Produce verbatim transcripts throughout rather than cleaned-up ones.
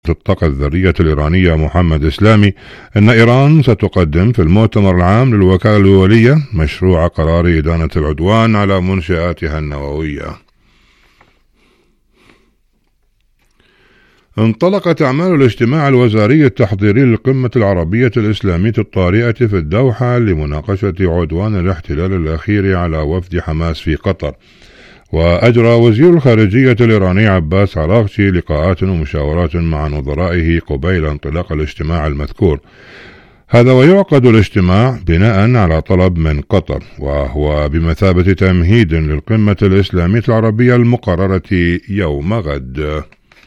الطاقة الذرية الإيرانية محمد إسلامي أن إيران ستقدم في المؤتمر العام للوكالة الدولية مشروع قرار إدانة العدوان على منشآتها النووية. انطلقت أعمال الاجتماع الوزاري التحضيري للقمة العربية الإسلامية الطارئة في الدوحة لمناقشة عدوان الاحتلال الأخير على وفد حماس في قطر. وأجرى وزير الخارجية الإيراني عباس عراقچي لقاءات ومشاورات مع نظرائه قبيل انطلاق الاجتماع المذكور. هذا ويعقد الاجتماع بناء على طلب من قطر، وهو بمثابة تمهيد للقمة الإسلامية العربية المقررة يوم غد.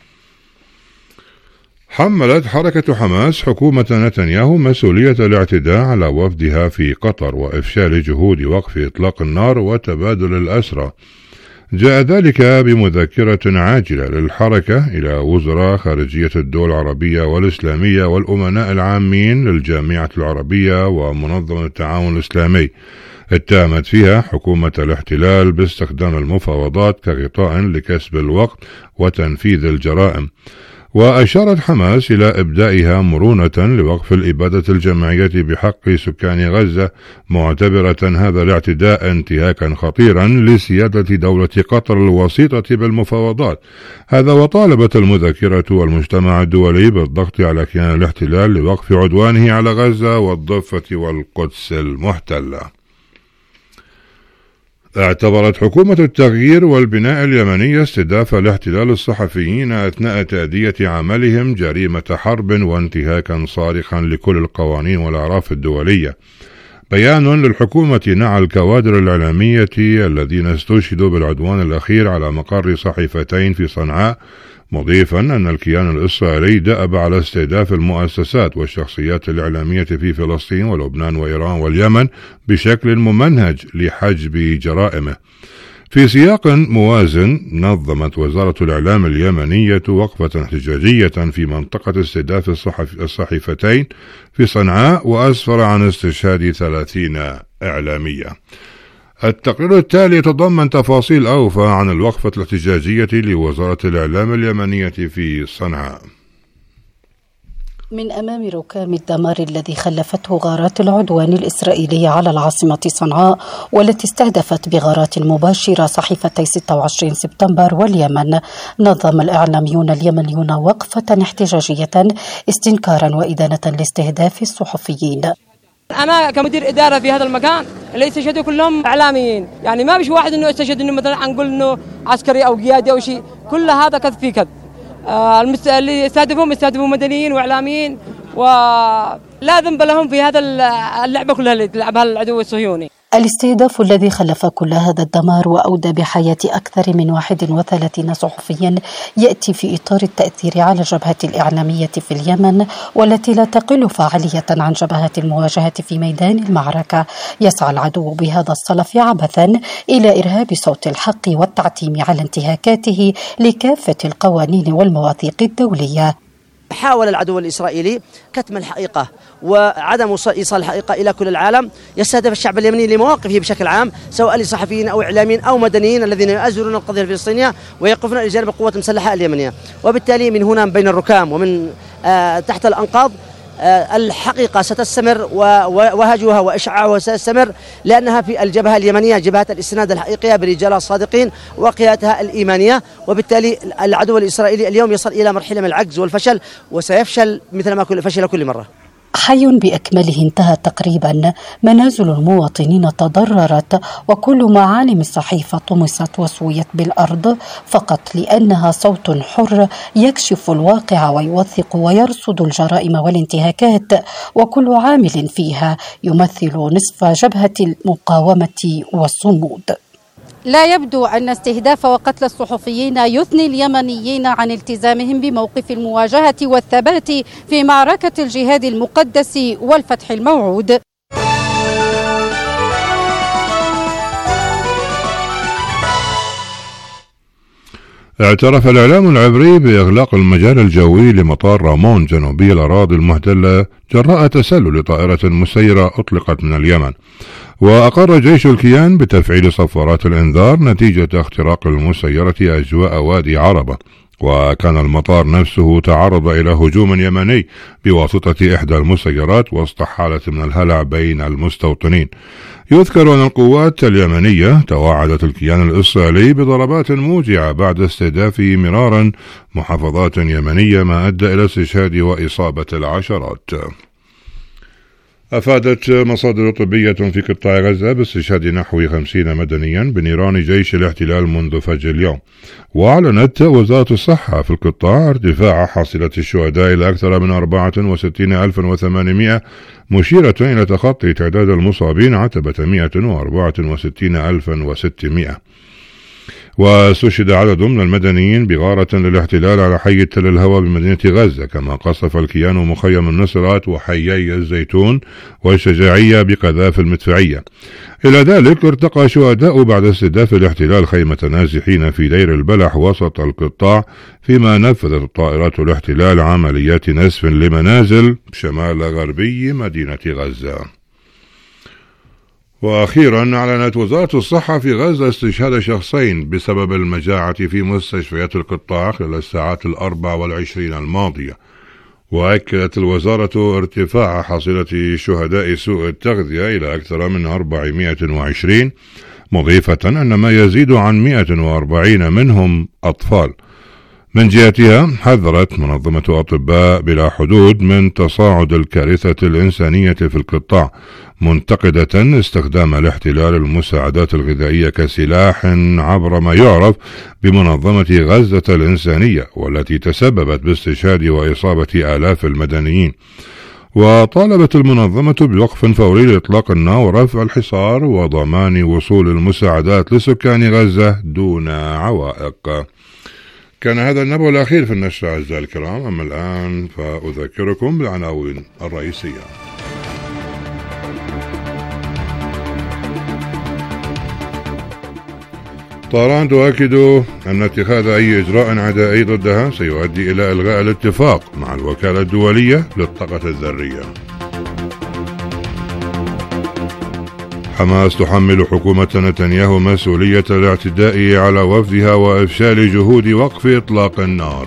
حملت حركة حماس حكومة نتنياهو مسؤولية الاعتداء على وفدها في قطر وإفشال جهود وقف إطلاق النار وتبادل الأسرى. جاء ذلك بمذكرة عاجلة للحركة إلى وزراء خارجية الدول العربية والإسلامية والأمناء العامين للجامعة العربية ومنظمة التعاون الإسلامي، اتهمت فيها حكومة الاحتلال باستخدام المفاوضات كغطاء لكسب الوقت وتنفيذ الجرائم. وأشارت حماس إلى إبدائها مرونة لوقف الإبادة الجماعية بحق سكان غزة، معتبرة هذا الاعتداء انتهاكا خطيرا لسيادة دولة قطر الوسيطة بالمفاوضات. هذا وطالبت المذكرة والمجتمع الدولي بالضغط على كيان الاحتلال لوقف عدوانه على غزة والضفة والقدس المحتلة. اعتبرت حكومة التغيير والبناء اليمنية استهداف الاحتلال الصحفيين أثناء تأدية عملهم جريمة حرب وانتهاكا صارخا لكل القوانين والأعراف الدولية. بيان للحكومة نعى الكوادر الإعلامية الذين استشهدوا بالعدوان الأخير على مقر صحيفتين في صنعاء، مضيفا أن الكيان الإسرائيلي دأب على استهداف المؤسسات والشخصيات الإعلامية في فلسطين ولبنان وإيران واليمن بشكل ممنهج لحجب جرائمه. في سياق موازن، نظمت وزارة الإعلام اليمنية وقفة احتجاجية في منطقة استهداف الصحيفتين في صنعاء، وأسفر عن استشهاد ثلاثين إعلامية. التقرير التالي يتضمن تفاصيل أوفى عن الوقفة الاحتجاجية لوزارة الإعلام اليمنية في صنعاء. من أمام ركام الدمار الذي خلفته غارات العدوان الإسرائيلي على العاصمة صنعاء، والتي استهدفت بغارات مباشرة صحيفتي ستة وعشرين سبتمبر واليمن، نظم الإعلاميون اليمنيون وقفة احتجاجية استنكارا وإدانة لاستهداف الصحفيين. أنا كمدير إدارة في هذا المكان اللي استشهدوا كلهم إعلاميين، يعني ما بيش واحد إنه استشهد إنه مثلا نقول إنه عسكري أو قيادي أو شيء، كل هذا كذب في كذب. آه المست... اللي يستهدفون يستهدفون مدنيين وإعلاميين، ولا ذنب لهم في هذا اللعبة كلها اللي تلعبها العدو الصهيوني. الاستهداف الذي خلف كل هذا الدمار وأودى بحياة أكثر من واحد وثلاثين صحفيا يأتي في إطار التأثير على الجبهة الإعلامية في اليمن، والتي لا تقل فاعلية عن جبهات المواجهة في ميدان المعركة. يسعى العدو بهذا الصلف عبثا إلى إرهاب صوت الحق والتعتيم على انتهاكاته لكافة القوانين والمواثيق الدولية. حاول العدو الإسرائيلي كتم الحقيقة وعدم إيصال الحقيقة إلى كل العالم. يستهدف الشعب اليمني لمواقفه بشكل عام، سواء لصحفيين أو إعلاميين أو مدنيين الذين يؤازرون القضية الفلسطينية ويقفون إلى جانب القوات المسلحة اليمنية. وبالتالي من هنا بين الركام ومن آه تحت الأنقاض آه الحقيقة ستستمر ووهجها وإشعاعها سيستمر، لأنها في الجبهة اليمنية جبهة الاستناد الحقيقية برجالها الصادقين وقيادتها الإيمانية. وبالتالي العدو الإسرائيلي اليوم يصل إلى مرحلة من العجز والفشل، وسيفشل مثل ما فشل كل مرة. حي بأكمله انتهى تقريبا، منازل المواطنين تضررت، وكل معالم الصحيفة طمست وسويت بالأرض فقط لأنها صوت حر يكشف الواقع ويوثق ويرصد الجرائم والانتهاكات، وكل عامل فيها يمثل نصف جبهة المقاومة والصمود. لا يبدو أن استهداف وقتل الصحفيين يثني اليمنيين عن التزامهم بموقف المواجهة والثبات في معركة الجهاد المقدس والفتح الموعود. اعترف الإعلام العبري بإغلاق المجال الجوي لمطار رامون جنوبي الأراضي المحتلة جراء تسلل طائرة مسيرة أطلقت من اليمن. وأقر جيش الكيان بتفعيل صفارات الإنذار نتيجة اختراق المسيرة أجواء وادي عربة. وكان المطار نفسه تعرض إلى هجوم يمني بواسطة إحدى المسيرات وسط حالة من الهلع بين المستوطنين. يذكر أن القوات اليمنية توعدت الكيان الإسرائيلي بضربات موجعة بعد استهدافه مرارا محافظات يمنية، ما أدى إلى استشهاد وإصابة العشرات. أفادت مصادر طبية في قطاع غزة باستشهاد نحو خمسين مدنيا بنيران جيش الاحتلال منذ فجر اليوم. وأعلنت وزارة الصحة في القطاع ارتفاع حصيلة الشهداء إلى أكثر من أربعة وستين ألفا وثمانمائة، مشيرة إلى تخطي تعداد المصابين عتبة مائة وأربعة وستين ألفا وستمائة. واستشهد عدد من المدنيين بغارة للاحتلال على حي تل الهوى بمدينة غزة، كما قصف الكيان مخيم النصرات وحيي الزيتون والشجاعية بقذائف المدفعية. إلى ذلك ارتقى شهداء بعد استهداف الاحتلال خيمة نازحين في دير البلح وسط القطاع، فيما نفذت طائرات الاحتلال عمليات نسف لمنازل شمال غربي مدينة غزة. وأخيرا أعلنت وزارة الصحة في غزة استشهاد شخصين بسبب المجاعة في مستشفيات القطاع خلال الساعات الأربع والعشرين الماضية. وأكدت الوزارة ارتفاع حصيلة شهداء سوء التغذية إلى أكثر من أربعمائة وعشرين، مضيفة أن ما يزيد عن مائة وأربعين منهم أطفال. من جهتها حذرت منظمة أطباء بلا حدود من تصاعد الكارثة الإنسانية في القطاع، منتقدة استخدام الاحتلال المساعدات الغذائية كسلاح عبر ما يعرف بمنظمة غزة الإنسانية، والتي تسببت باستشهاد وإصابة آلاف المدنيين. وطالبت المنظمة بوقف فوري لإطلاق النار ورفع الحصار وضمان وصول المساعدات لسكان غزة دون عوائق. كان هذا النبأ الأخير في النشرة أعزائي الكرام. أما الآن فأذكركم بالعناوين الرئيسية. طهران تؤكد أن اتخاذ أي إجراء عدائي ضدها سيؤدي إلى إلغاء الاتفاق مع الوكالة الدولية للطاقة الذرية. حماس تحمل حكومة نتنياهو مسؤولية الاعتداء على وفدها وإفشال جهود وقف إطلاق النار.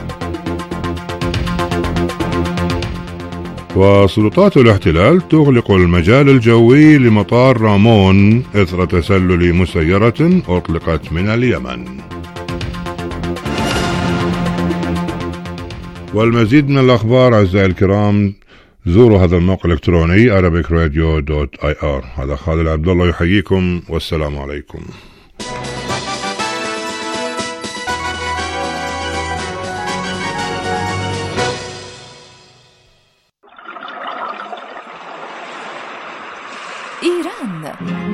وسلطات الاحتلال تغلق المجال الجوي لمطار رامون إثر تسلل مسيرة أطلقت من اليمن. والمزيد من الأخبار أعزائي الكرام زوروا هذا الموقع الإلكتروني arabic radio دوت آي آر. هذا خالد عبد الله يحييكم والسلام عليكم. إيران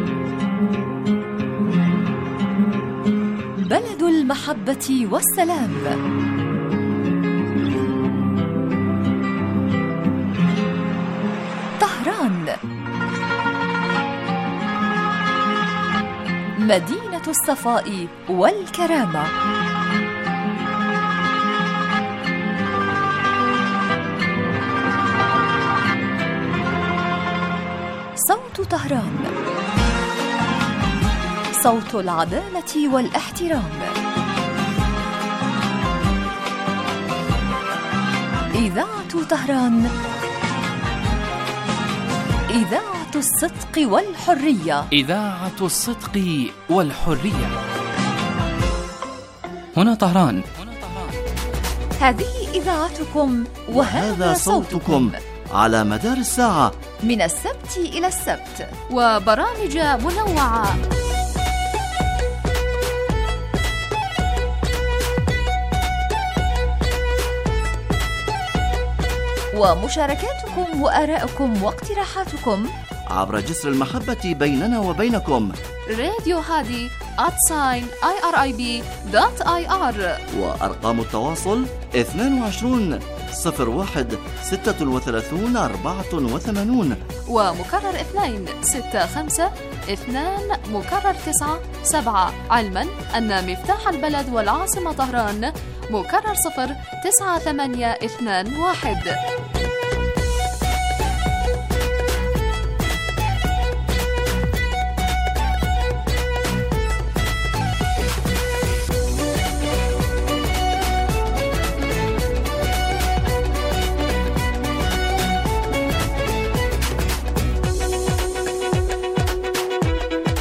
بلد المحبة والسلام. طهران مدينة الصفاء والكرامة. صوت طهران، صوت العدالة والاحترام. إذاعة طهران، إذاعة الصدق والحرية. إذاعة الصدق والحرية. هنا طهران. هذه إذاعتكم وهذا صوتكم على مدار الساعة من السبت إلى السبت، وبرامج منوعة. ومشاركاتكم وآراءكم واقتراحاتكم عبر جسر المحبة بيننا وبينكم. راديو هادي آت ساين آي آر آي بي دوت آي آر. وأرقام التواصل اثنين وعشرين صفر واحد ستة وثلاثين أربعة وثمانين، ومكرر اثنين ستة خمسة اثنان مكرر تسعة سبعة، علما أن مفتاح البلد والعاصمة طهران مكرر صفر تسعة ثمانية اثنان واحد.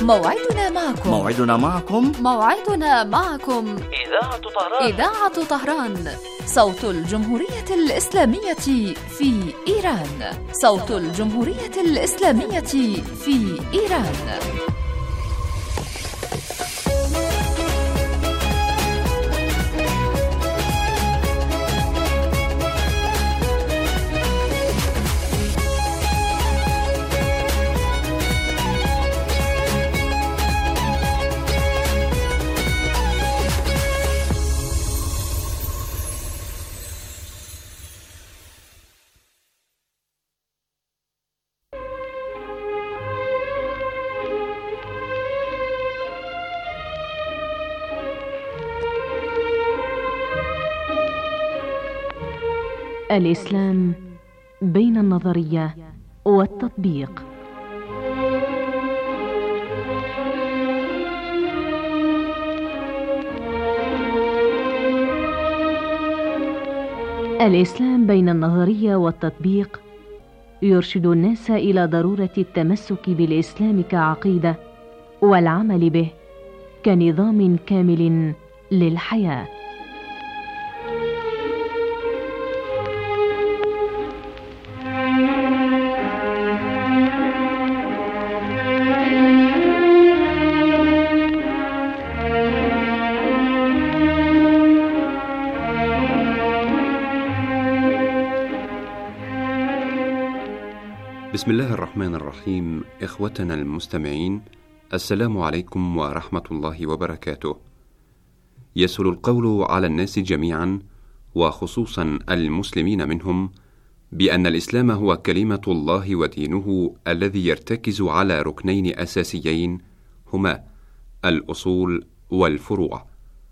موعدنا معكم موعدنا معكم موعدنا معكم إذاعة طهران إذاعة طهران، صوت الجمهورية الإسلامية في إيران. صوت الجمهورية الإسلامية في إيران. الإسلام بين النظرية والتطبيق. الإسلام بين النظرية والتطبيق يرشد الناس إلى ضرورة التمسك بالإسلام كعقيدة والعمل به كنظام كامل للحياة. بسم الله الرحمن الرحيم. إخوتنا المستمعين، السلام عليكم ورحمة الله وبركاته. يسهل القول على الناس جميعا وخصوصا المسلمين منهم بأن الإسلام هو كلمة الله ودينه الذي يرتكز على ركنين أساسيين هما الأصول والفروع،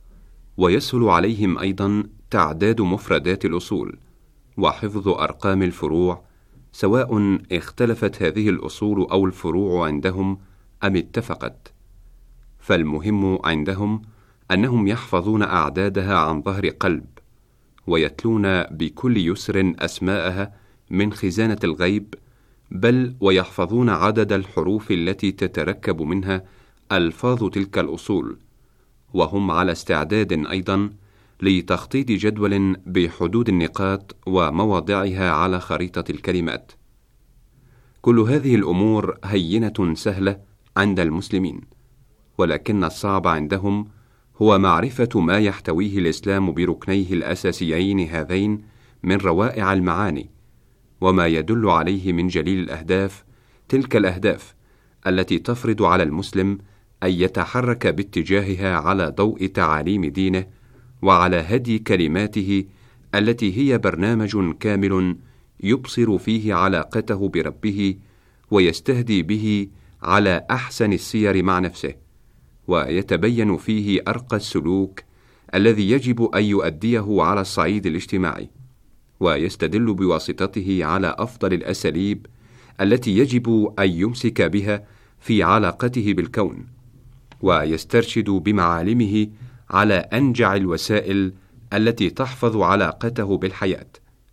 ويسهل عليهم أيضا تعداد مفردات الأصول وحفظ أرقام الفروع، سواء اختلفت هذه الأصول أو الفروع عندهم أم اتفقت. فالمهم عندهم أنهم يحفظون أعدادها عن ظهر قلب، ويتلون بكل يسر أسماءها من خزانة الغيب، بل ويحفظون عدد الحروف التي تتركب منها ألفاظ تلك الأصول، وهم على استعداد أيضا لتخطيط جدول بحدود النقاط ومواضعها على خريطة الكلمات. كل هذه الأمور هينة سهلة عند المسلمين، ولكن الصعب عندهم هو معرفة ما يحتويه الإسلام بركنيه الأساسيين هذين من روائع المعاني، وما يدل عليه من جليل الأهداف، تلك الأهداف التي تفرض على المسلم أن يتحرك باتجاهها على ضوء تعاليم دينه وعلى هدي كلماته التي هي برنامج كامل يبصر فيه علاقته بربه ويستهدي به على أحسن السير مع نفسه، ويتبين فيه أرقى السلوك الذي يجب أن يؤديه على الصعيد الاجتماعي، ويستدل بواسطته على أفضل الأساليب التي يجب أن يمسك بها في علاقته بالكون، ويسترشد بمعالمه على أنجع الوسائل التي تحفظ علاقته بالحياة.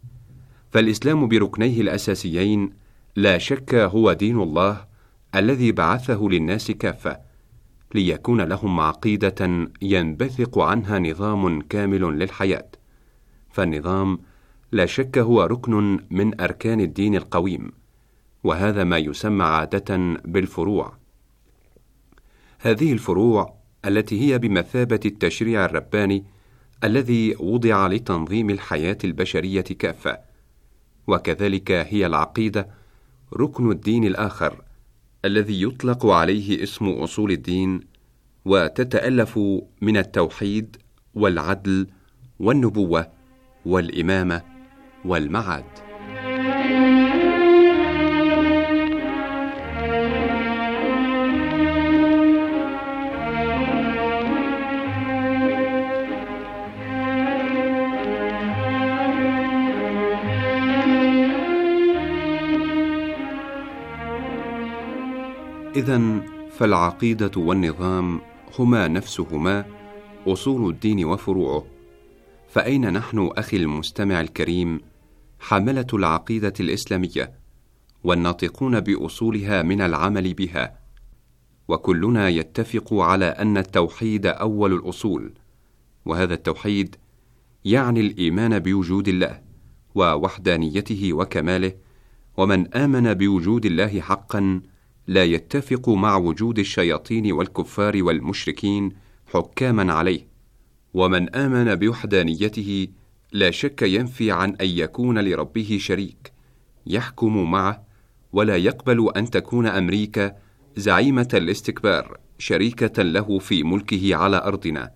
فالإسلام بركنيه الأساسيين لا شك هو دين الله الذي بعثه للناس كافة، ليكون لهم عقيدة ينبثق عنها نظام كامل للحياة. فالنظام لا شك هو ركن من أركان الدين القويم، وهذا ما يسمى عادة بالفروع. هذه الفروع التي هي بمثابة التشريع الرباني الذي وضع لتنظيم الحياة البشرية كافة، وكذلك هي العقيدة ركن الدين الآخر الذي يطلق عليه اسم أصول الدين، وتتألف من التوحيد والعدل والنبوة والإمامة والمعاد. إذن فالعقيدة والنظام هما نفسهما أصول الدين وفروعه. فأين نحن أخي المستمع الكريم حملة العقيدة الإسلامية والناطقون بأصولها من العمل بها؟ وكلنا يتفق على أن التوحيد أول الأصول، وهذا التوحيد يعني الإيمان بوجود الله ووحدانيته وكماله، ومن آمن بوجود الله حقا لا يتفق مع وجود الشياطين والكفار والمشركين حكاما عليه، ومن آمن بوحدانيته لا شك ينفي عن أن يكون لربه شريك يحكم معه، ولا يقبل أن تكون أمريكا زعيمة الاستكبار شريكة له في ملكه على أرضنا.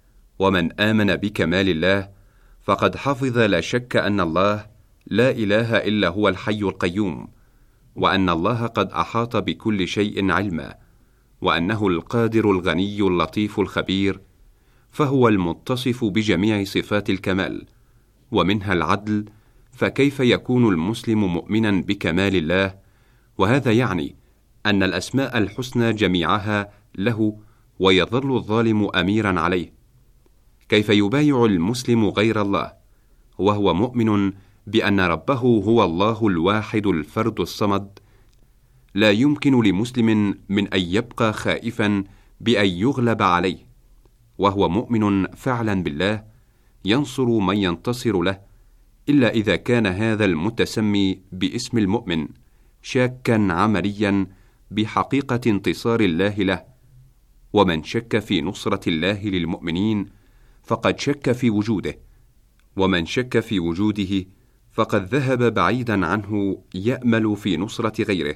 ومن آمن بكمال الله فقد حفظ لا شك أن الله لا إله إلا هو الحي القيوم، وأن الله قد أحاط بكل شيء علما، وأنه القادر الغني اللطيف الخبير، فهو المتصف بجميع صفات الكمال ومنها العدل. فكيف يكون المسلم مؤمنا بكمال الله؟ وهذا يعني أن الأسماء الحسنى جميعها له ويظل الظالم أميرا عليه. كيف يبايع المسلم غير الله وهو مؤمن بأن ربه هو الله الواحد الفرد الصمد؟ لا يمكن لمسلم من أن يبقى خائفا بأن يغلب عليه، وهو مؤمن فعلا بالله ينصر من ينتصر له، إلا إذا كان هذا المتسمي باسم المؤمن شاكا عمليا بحقيقة انتصار الله له. ومن شك في نصرة الله للمؤمنين فقد شك في وجوده، ومن شك في وجوده فقد ذهب بعيدا عنه يأمل في نصرة غيره.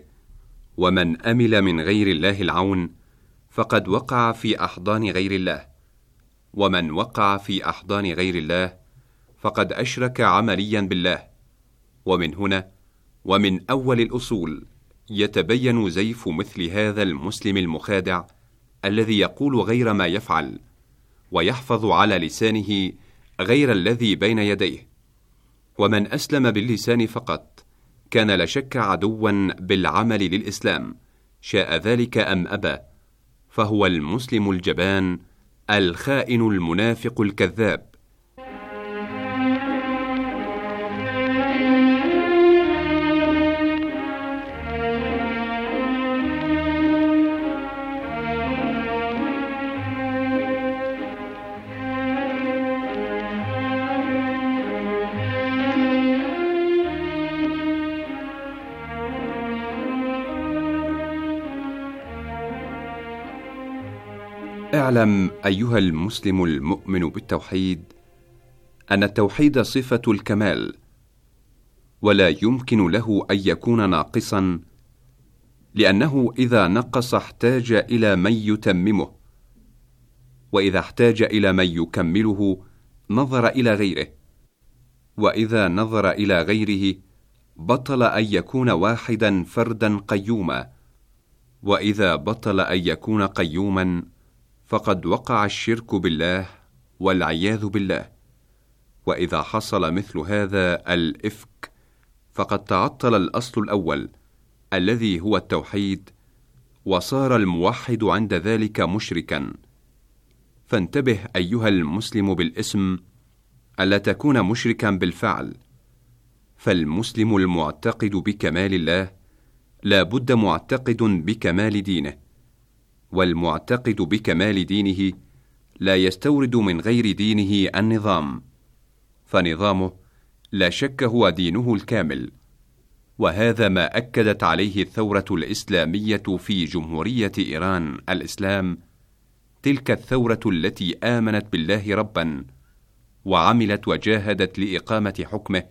ومن أمل من غير الله العون فقد وقع في أحضان غير الله، ومن وقع في أحضان غير الله فقد أشرك عمليا بالله. ومن هنا ومن أول الأصول يتبين زيف مثل هذا المسلم المخادع الذي يقول غير ما يفعل، ويحفظ على لسانه غير الذي بين يديه. ومن أسلم باللسان فقط كان لشك عدوا بالعمل للإسلام، شاء ذلك أم أبى، فهو المسلم الجبان الخائن المنافق الكذاب. اعلم أيها المسلم المؤمن بالتوحيد أن التوحيد صفة الكمال، ولا يمكن له أن يكون ناقصا، لأنه إذا نقص احتاج إلى من يتممه، وإذا احتاج إلى من يكمله نظر إلى غيره، وإذا نظر إلى غيره بطل أن يكون واحدا فردا قيوما، وإذا بطل أن يكون قيوما فقد وقع الشرك بالله والعياذ بالله. وإذا حصل مثل هذا الإفك فقد تعطل الأصل الأول الذي هو التوحيد، وصار الموحد عند ذلك مشركا. فانتبه أيها المسلم بالاسم ألا تكون مشركا بالفعل، فالمسلم المعتقد بكمال الله لا بد معتقد بكمال دينه، والمعتقد بكمال دينه لا يستورد من غير دينه النظام، فنظامه لا شك هو دينه الكامل. وهذا ما أكدت عليه الثورة الإسلامية في جمهورية إيران الإسلام، تلك الثورة التي آمنت بالله ربا وعملت وجاهدت لإقامة حكمه.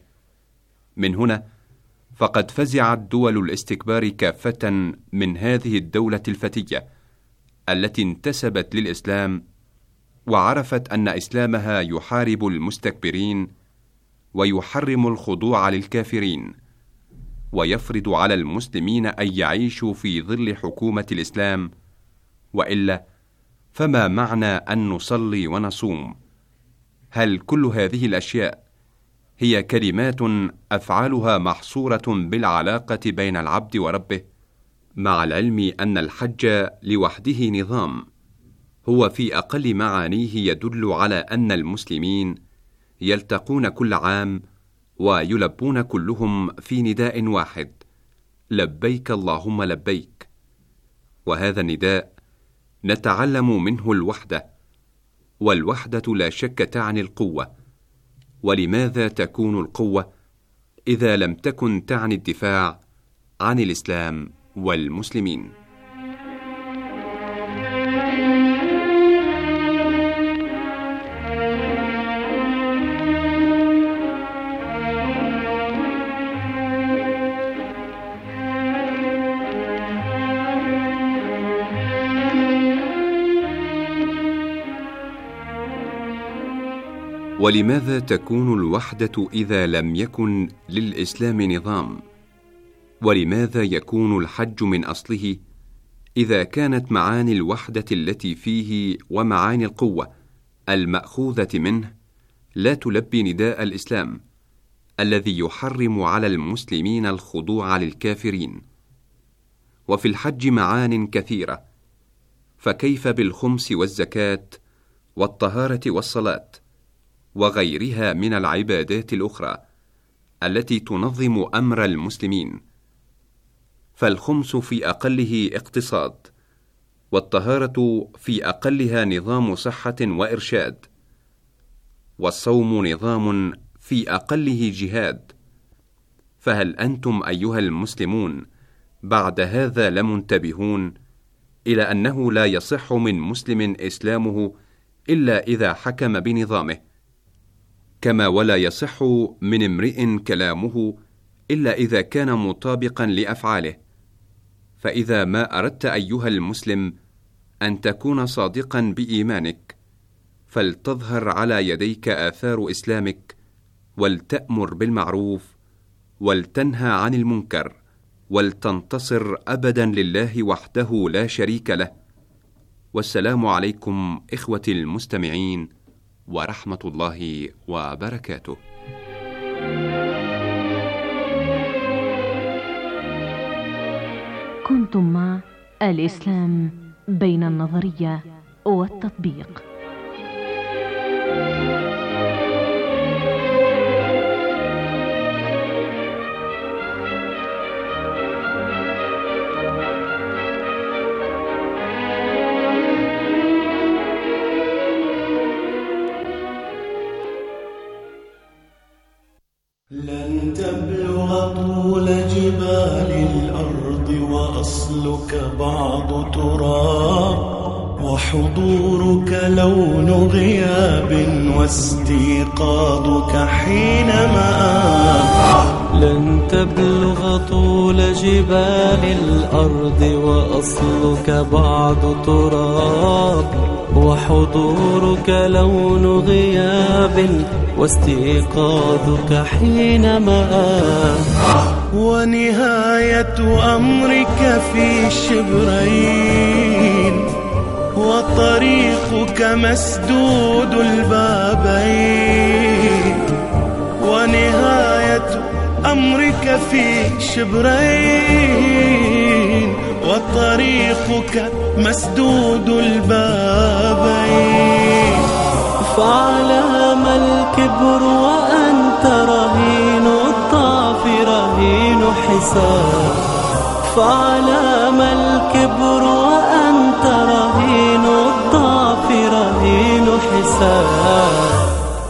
من هنا فقد فزعت دول الاستكبار كافة من هذه الدولة الفتية التي انتسبت للإسلام، وعرفت أن إسلامها يحارب المستكبرين ويحرم الخضوع للكافرين، ويفرض على المسلمين أن يعيشوا في ظل حكومة الإسلام، وإلا فما معنى أن نصلي ونصوم؟ هل كل هذه الأشياء هي كلمات أفعالها محصورة بالعلاقة بين العبد وربه؟ مع العلم أن الحج لوحده نظام هو في أقل معانيه يدل على أن المسلمين يلتقون كل عام ويلبون كلهم في نداء واحد: لبيك اللهم لبيك. وهذا النداء نتعلم منه الوحدة، والوحدة لا شك تعني القوة. ولماذا تكون القوة إذا لم تكن تعني الدفاع عن الإسلام والمسلمين؟ ولماذا تكون الوحدة إذا لم يكن للإسلام نظام؟ ولماذا يكون الحج من أصله إذا كانت معاني الوحدة التي فيه ومعاني القوة المأخوذة منه لا تلبي نداء الإسلام الذي يحرم على المسلمين الخضوع للكافرين؟ وفي الحج معان كثيرة، فكيف بالخمس والزكاة والطهارة والصلاة وغيرها من العبادات الأخرى التي تنظم أمر المسلمين؟ فالخمس في أقله اقتصاد، والطهارة في أقلها نظام صحة وإرشاد، والصوم نظام في أقله جهاد. فهل أنتم أيها المسلمون بعد هذا لمنتبهون إلى أنه لا يصح من مسلم إسلامه إلا إذا حكم بنظامه، كما ولا يصح من امرئ كلامه إلا إذا كان مطابقا لأفعاله؟ فإذا ما أردت أيها المسلم أن تكون صادقا بإيمانك، فلتظهر على يديك آثار إسلامك، ولتأمر بالمعروف ولتنهى عن المنكر، ولتنتصر أبدا لله وحده لا شريك له. والسلام عليكم إخوتي المستمعين ورحمة الله وبركاته. كنتم مع الإسلام بين النظرية والتطبيق. لن تبلغ طول جبال الأرض وأصلك بعض تراب، وحضورك لون غياب واستيقاظك حينما لن تبلغ طول جبال الأرض وأصلك بعض تراب، وحضورك لون غياب واستيقاظك حينما ونهاية أمرك في شبرين، وطريقك مسدود البابين. ونهاية أمرك في شبرين، وطريقك مسدود البابين. فعلى ما الكبر وأنت رهين الضعف رهين حساب، فعلى ما الكبر وأنت رهين الضعف رهين حساب.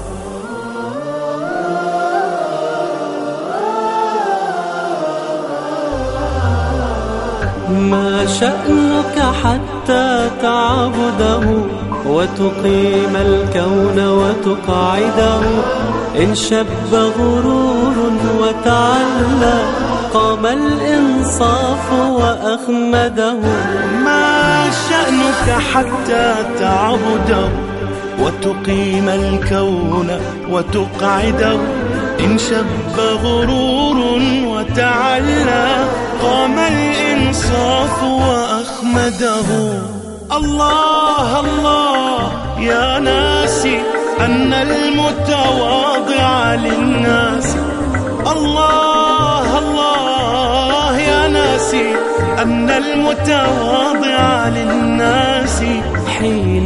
ما شأنك حتى تعبده وتقيم الكون وتقعده؟ إن شب غرور وتعلى قام الإنصاف وأخمده. ما شأنك حتى تعبده وتقيم الكون وتقعده؟ إن شب غرور وتعلى قام الإنصاف وأخمده. الله الله يا ناسي أن المتواضع للناس، الله الله يا ناسي أن المتواضع للناس حين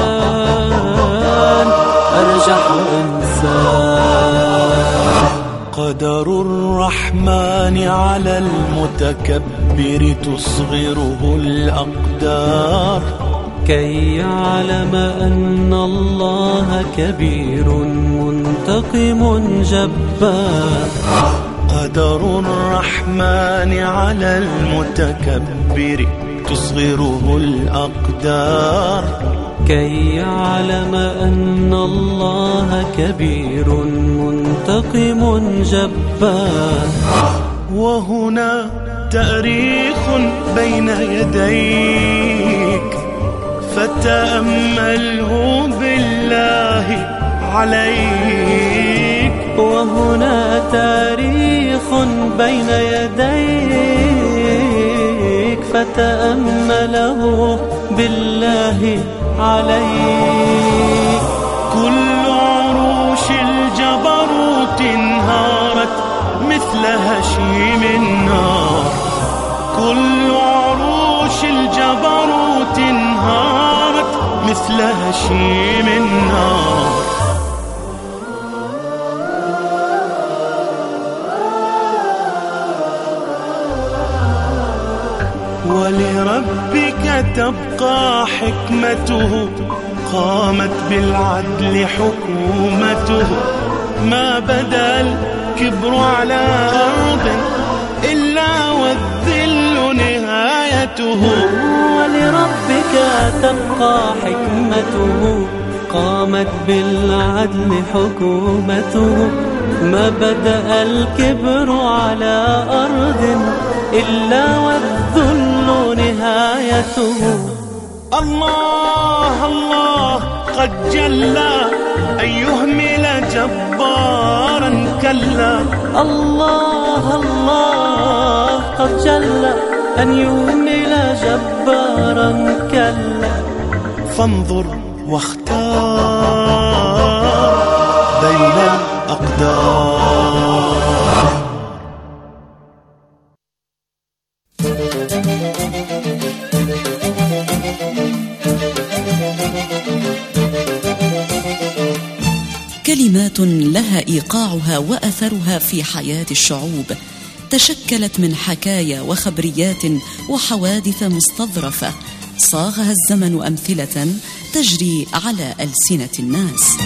الميزان أرجح إنسان. قدر الرحمن على المتكبر تصغره الأقدار كي يعلم أن الله كبير منتقم جبار. قدر الرحمن على المتكبر تصغره الأقدار كي يعلم أن الله كبير منتقم جبار. وهنا تاريخ بين يديك فتأمله بالله عليك. وهنا تاريخ بين يديك فتأمله بالله عليك. كل عروش الجبروت انهارت مثل هشيم النار. كل عروش الجبروت انهارت مثل هشيم النار. ولربك تبقى حكمته قامت بالعدل حكومته. ما بدا الكبر على أرض إلا والذل نهايته. ولربك تبقى حكمته قامت بالعدل حكومته. ما بدأ الكبر على أرض إلا والذل نهايته. الله الله قد جلى أن يهمل جبارا كلا. الله الله قد جلى أن يهمل جبارا كلا. فانظر واختار بين الأقدار. كلمات لها إيقاعها وأثرها في حياة الشعوب، تشكلت من حكايا وخبريات وحوادث مستظرفة صاغها الزمن أمثلة تجري على ألسنة الناس.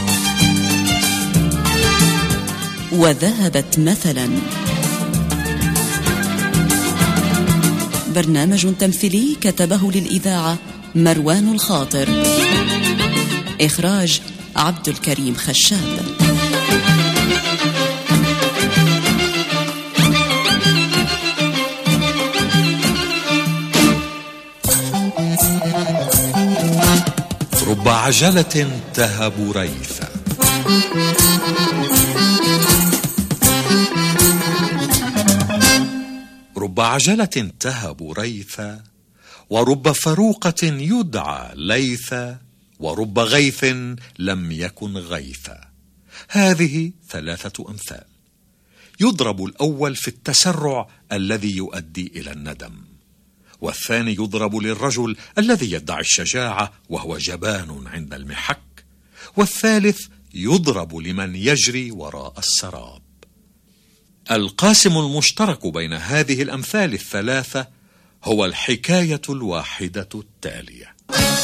وذهبت مثلا. برنامج تمثيلي كتبه للإذاعة مروان الخاطر، إخراج عبد الكريم خشاب. رب عجلة تهب ريثا. رب عجلة تهب ريثا ورب فروقة يدعى ليثا ورب غيث لم يكن غيثا. هذه ثلاثة أمثال. يضرب الأول في التسرع الذي يؤدي إلى الندم، والثاني يضرب للرجل الذي يدعي الشجاعة وهو جبان عند المحك، والثالث يضرب لمن يجري وراء السراب. القاسم المشترك بين هذه الأمثال الثلاثة هو الحكاية الواحدة التالية.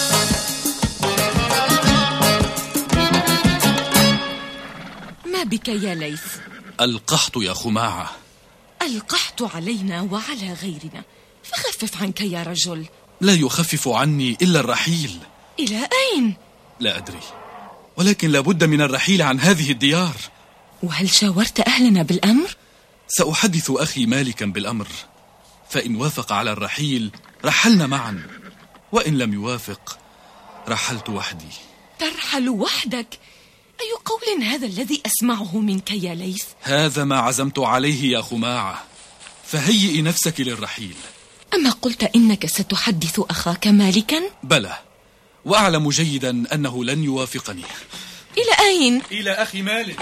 ما بك يا ليث؟ القحط يا خماعة. القحط علينا وعلى غيرنا، فخفف عنك يا رجل. لا يخفف عني إلا الرحيل. إلى أين؟ لا أدري، ولكن لابد من الرحيل عن هذه الديار. وهل شاورت أهلنا بالأمر؟ سأحدث أخي مالكا بالأمر، فإن وافق على الرحيل رحلنا معا، وإن لم يوافق رحلت وحدي. ترحل وحدك؟ أي قول هذا الذي أسمعه منك يا ليث؟ هذا ما عزمت عليه يا خماعة، فهيئي نفسك للرحيل. أما قلت إنك ستحدث أخاك مالكا؟ بلى، وأعلم جيدا أنه لن يوافقني. إلى أين؟ إلى أخي مالك.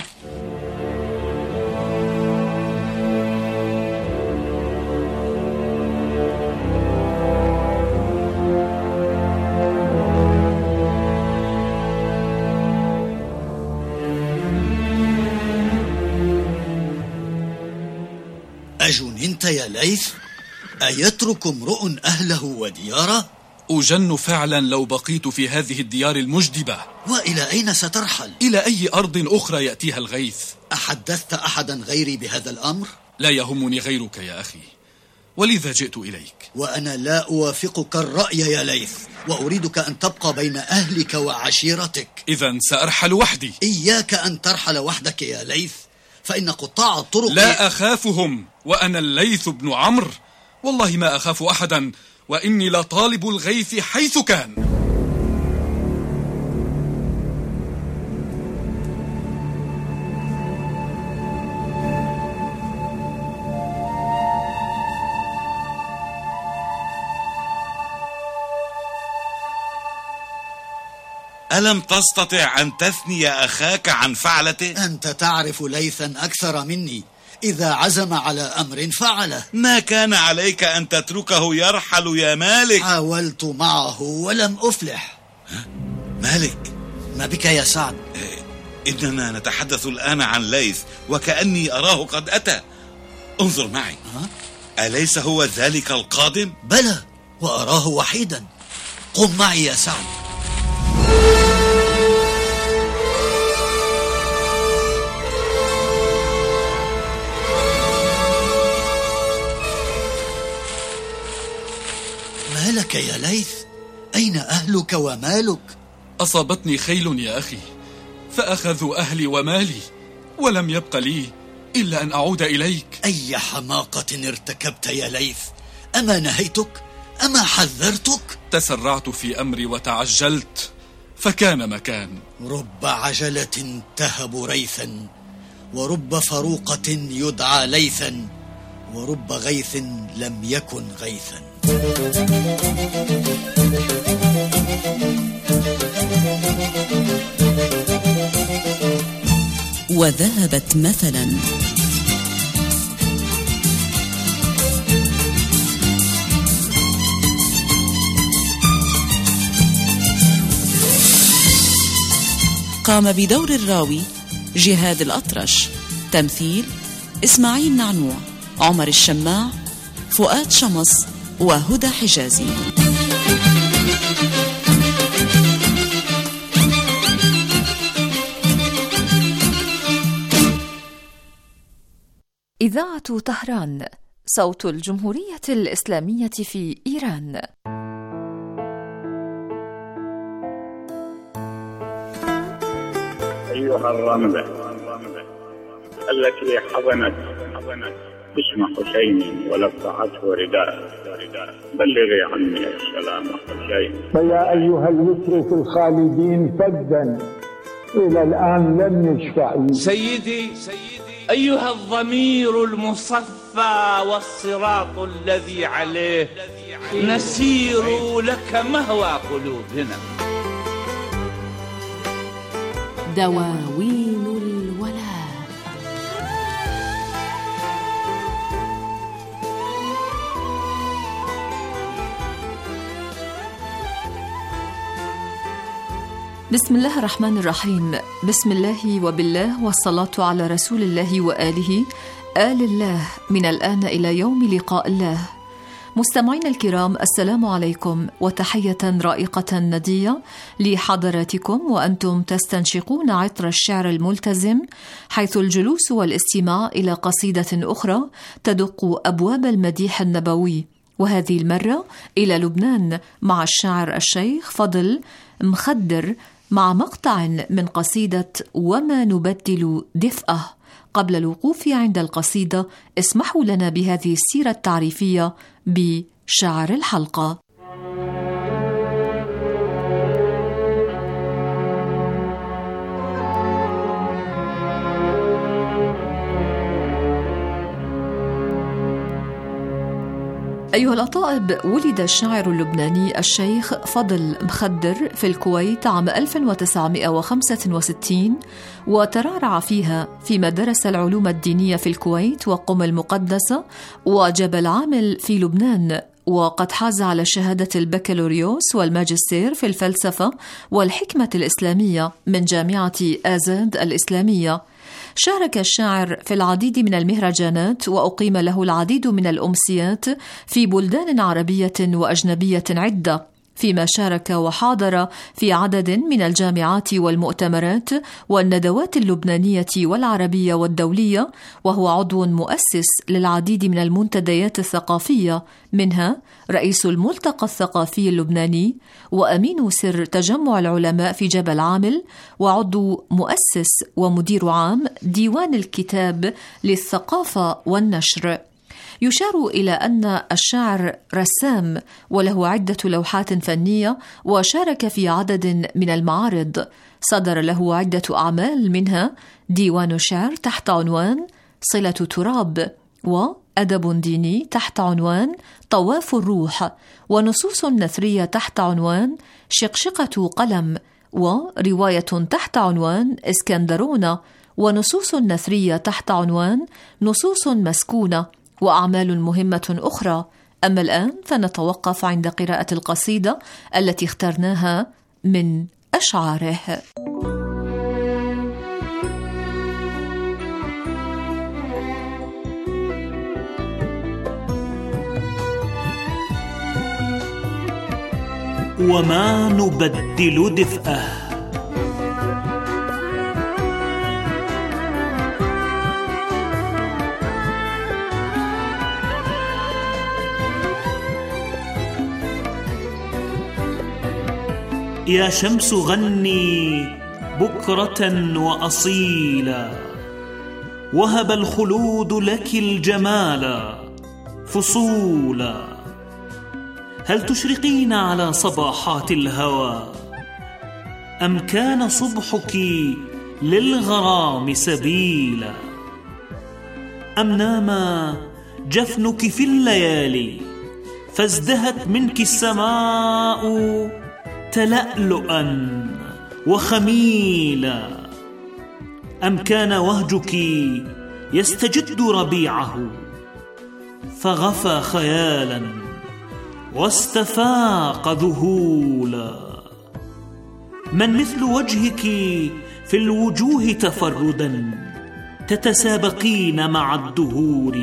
أجننت يا ليث؟ أيترك امرؤ أهله ودياره؟ أجن فعلا لو بقيت في هذه الديار المجدبة. وإلى أين سترحل؟ إلى أي أرض أخرى يأتيها الغيث. أحدثت أحدا غيري بهذا الأمر؟ لا يهمني غيرك يا أخي، ولذا جئت إليك. وأنا لا أوافقك الرأي يا ليث، وأريدك أن تبقى بين أهلك وعشيرتك. إذن سأرحل وحدي. إياك أن ترحل وحدك يا ليث، فإن قطاع الطرق لا أخافهم، وأنا الليث بن عمرو، والله ما أخاف أحدا، وإني لطالب الغيث حيث كان. ألم تستطع أن تثني أخاك عن فعلته؟ أنت تعرف ليثا أكثر مني، إذا عزم على أمر فعله. ما كان عليك أن تتركه يرحل يا مالك؟ حاولت معه ولم أفلح. مالك، ما بك يا سعد؟ إننا نتحدث الآن عن ليث، وكأني أراه قد أتى. انظر معي. ها؟ أليس هو ذلك القادم؟ بلى، وأراه وحيدا. قم معي يا سعد. مالك يا ليث؟ أين أهلك ومالك؟ أصابتني خيل يا أخي، فأخذوا أهلي ومالي، ولم يبق لي إلا أن أعود إليك. أي حماقة ارتكبت يا ليث؟ أما نهيتك؟ أما حذرتك؟ تسرعت في أمري وتعجلت، فكان مكان. رب عجلة تهب ريثا، ورب فروقة يدعى ليثا، ورب غيث لم يكن غيثا. وذهبت مثلا. قام بدور الراوي جهاد الأطرش، تمثيل إسماعيل نعنوع، عمر الشماع، فؤاد شمس، وهدى حجازي. إذاعة طهران، صوت الجمهورية الإسلامية في إيران. أيها الرملة التي حضنت اسم حسين ولفعته رداء، بلغي عني السلام حسين. فيا أيها اليسر في الخالدين فدا إلى الآن لم يشفع. سيدي أيها الضمير المصفى والصراط الذي عليه نسير لك مهوى قلوبنا. دواوين الولاء. بسم الله الرحمن الرحيم. بسم الله وبالله والصلاة على رسول الله وآله آل الله، من الآن إلى يوم لقاء الله. مستمعين الكرام، السلام عليكم، وتحية رائقة ندية لحضراتكم وأنتم تستنشقون عطر الشعر الملتزم، حيث الجلوس والاستماع إلى قصيدة أخرى تدق أبواب المديح النبوي، وهذه المرة إلى لبنان مع الشاعر الشيخ فضل مخدر، مع مقطع من قصيدة وما نبدل دفئه. قبل الوقوف عند القصيدة، اسمحوا لنا بهذه السيرة التعريفية بشعر الحلقة. أيها الأطائب، ولد الشاعر اللبناني الشيخ فضل مخدر في الكويت عام ألف وتسعمائة وخمسة وستين، وترعرع فيها فيما درس العلوم الدينية في الكويت وقم المقدسة وجبل عامل في لبنان، وقد حاز على شهادة البكالوريوس والماجستير في الفلسفة والحكمة الإسلامية من جامعة آزاد الإسلامية. شارك الشاعر في العديد من المهرجانات وأقيم له العديد من الأمسيات في بلدان عربية وأجنبية عدة، فيما شارك وحاضر في عدد من الجامعات والمؤتمرات والندوات اللبنانية والعربية والدولية، وهو عضو مؤسس للعديد من المنتديات الثقافية، منها رئيس الملتقى الثقافي اللبناني وأمين سر تجمع العلماء في جبل عامل، وعضو مؤسس ومدير عام ديوان الكتاب للثقافة والنشر. يشار إلى أن الشاعر رسام وله عدة لوحات فنية، وشارك في عدد من المعارض. صدر له عدة أعمال، منها ديوان شعر تحت عنوان صلة تراب، وأدب ديني تحت عنوان طواف الروح، ونصوص نثرية تحت عنوان شقشقة قلم، ورواية تحت عنوان اسكندرونة، ونصوص نثرية تحت عنوان نصوص مسكونة، وأعمال مهمة أخرى. أما الآن فنتوقف عند قراءة القصيدة التي اخترناها من أشعاره. وما نبدل دفئه يا شمس غني بكرة وأصيلا، وهب الخلود لك الجمال فصولا. هل تشرقين على صباحات الهوى، أم كان صبحك للغرام سبيلا؟ أم نام جفنك في الليالي فازدهت منك السماء تلألؤا وخميلا؟ أم كان وهجك يستجد ربيعه فغفى خيالا واستفاق ذهولا؟ من مثل وجهك في الوجوه تفردا تتسابقين مع الدهور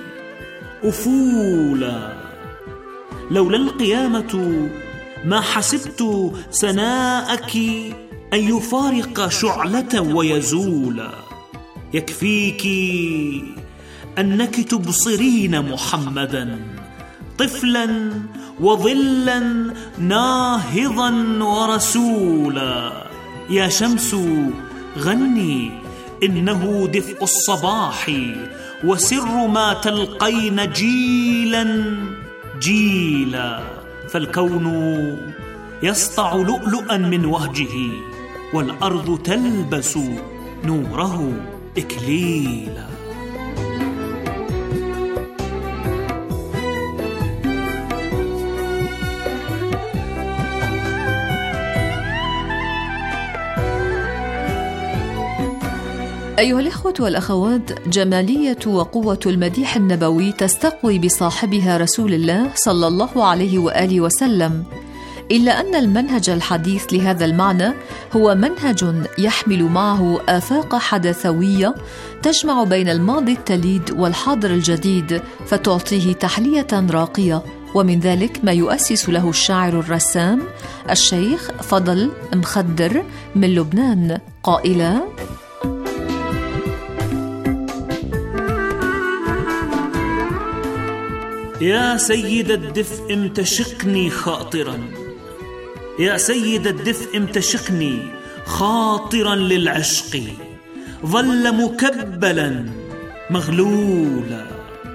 أفولا؟ لولا القيامة ما حسبت سناءك أن يفارق شعلة ويزول. يكفيك أنك تبصرين محمدا طفلا وظلا ناهضا ورسولا. يا شمس غني، إنه دفء الصباح وسر ما تلقين جيلا جيلا. فالكون يسطع لؤلؤا من وهجه، والأرض تلبس نوره إكليلا. أيها الإخوة والأخوات، جمالية وقوة المديح النبوي تستقوي بصاحبها رسول الله صلى الله عليه وآله وسلم، إلا أن المنهج الحديث لهذا المعنى هو منهج يحمل معه آفاق حدثوية تجمع بين الماضي التليد والحاضر الجديد، فتعطيه تحلية راقية. ومن ذلك ما يؤسس له الشاعر الرسام الشيخ فضل مخدر من لبنان قائلا: يا سيد الدفء امتشقني خاطرا، يا سيد الدفء امتشقني خاطرا للعشق، ظل مكبلا مغلولا.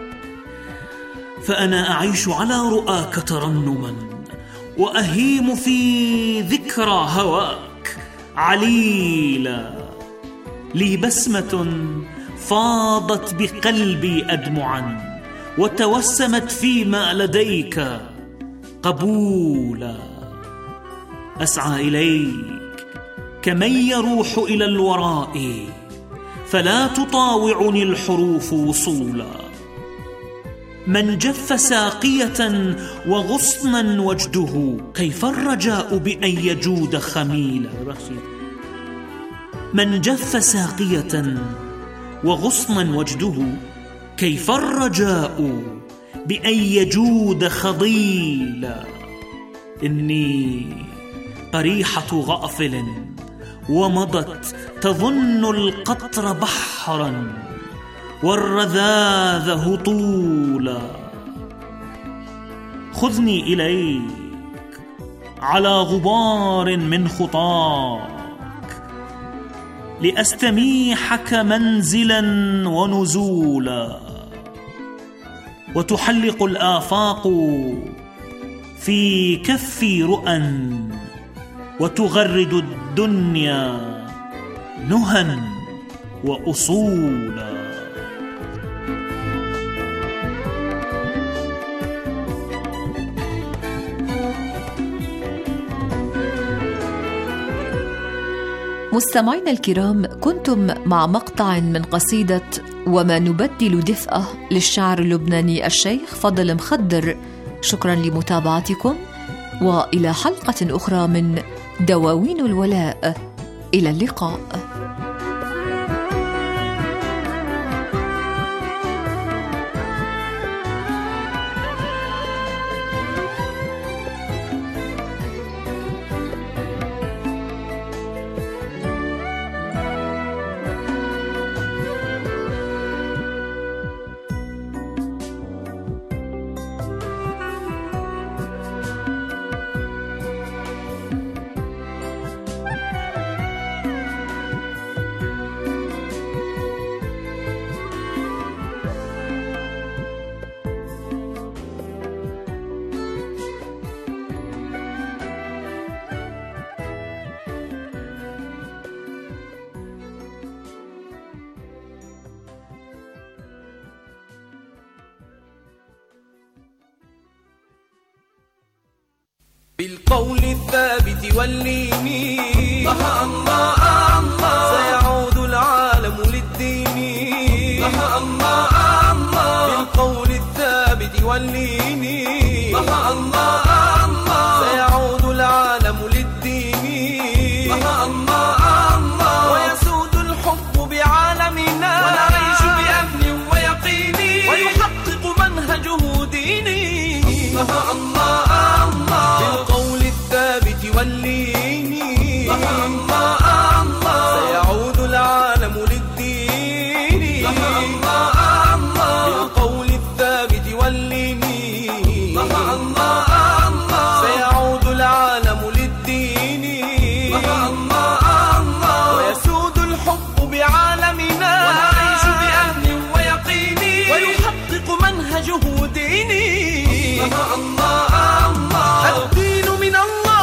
فأنا أعيش على رؤاك ترنما، وأهيم في ذكرى هواك عليلا. لي بسمة فاضت بقلبي أدمعا، وتوسمت فيما لديك قبولا. أسعى إليك كمن يروح إلى الوراء، فلا تطاوعني الحروف وصولا. من جف ساقية وغصنا وجده، كيف الرجاء بأن يجود خميلا. من جف ساقية وغصنا وجده، كيف الرجاء بأن يجود خضيلا. إني قريحة غافل ومضت تظن القطر بحرا والرذاذ هطولا. خذني إليك على غبار من خطاك لأستميحك منزلا ونزولا. وتحلق الآفاق في كفي رؤى وتغرد الدنيا نهى وأصولا. مستمعينا الكرام، كنتم مع مقطع من قصيدة وما نبدل دفئه للشاعر اللبناني الشيخ فضل مخدر. شكرا لمتابعتكم، وإلى حلقة أخرى من دواوين الولاء. إلى اللقاء. بالقول الثابت واللين الله الله الله سيعود العالم للدين الله الله الله بالقول الثابت واللين الله الله الله سيعود العالم للدين الله الله الله ويسود الحب بعالمنا ونعيش بأمن ويقين ويحقق منهجه ديني الله الله واللين الله الله الله سيعود العالم للدين الله الله بالقول الثابت واللين الله الله الله سيعود العالم للدين الله الله ويسود الحب بعالمنا ونعيش بأمن ويقين ويحقق منهجه ديني الله الله الله الدين من الله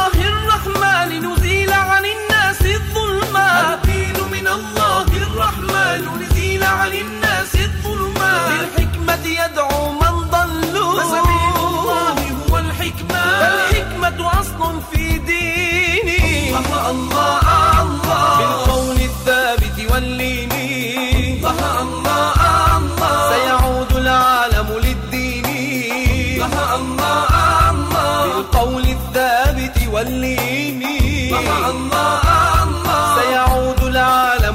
لنزيل عن الناس الظلمات الدين من الله الرحمن لنزيل عن الناس الظلمات بالحكمة يدعو من ضلوا فسبيل الله هو الحكمة الحكمة أصل في ديني الله الله الله بالقول الثابت واللين الله الله الله سيعود العالم للدين الله الله الله بالقول الثابت واللين الله الله الله سيعود العالم